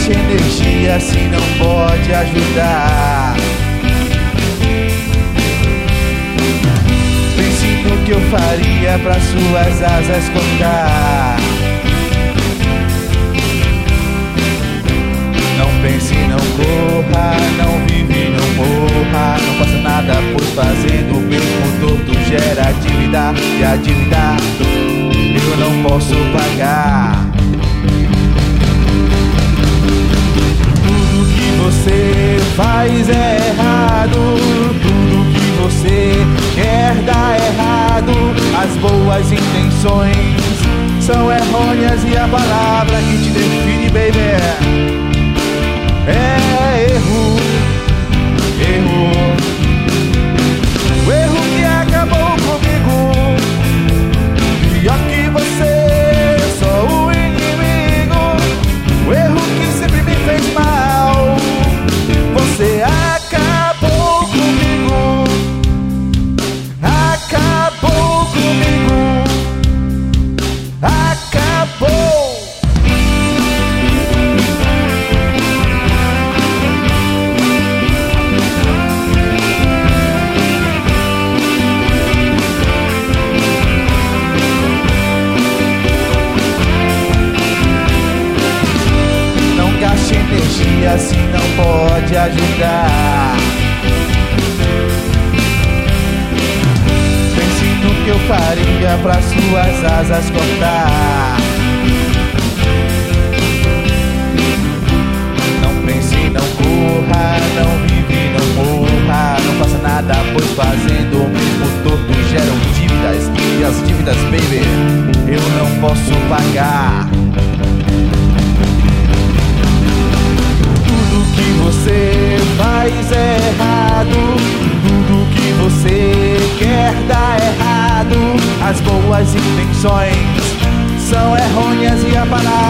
gaste energia se não pode ajudar. Pense no que eu faria pra suas asas cortar. Não pense, não corra, não vive, não morra. Não faça nada, pois fazendo o mesmo torto gera dívida. E a dívida eu não posso pagar. Tudo que você faz é errado. Tudo que você quer dar errado. As boas intenções são errôneas e a palavra que te define, baby, é erro, erro. O erro que acabou comigo. Pior que você, sou o inimigo. O erro que sempre me fez mal. Você acabou comigo. Acabou comigo. Acabou. Gaste energia se não pode ajudar. Pense no que eu faria pra suas asas cortar. Não pense, não corra, não vive, não morra. Não faça nada, pois fazendo o mesmo torto geram dívidas. E as dívidas, baby, eu não posso pagar. Você faz errado, tudo que você quer dar errado. As boas intenções são errôneas e a palavra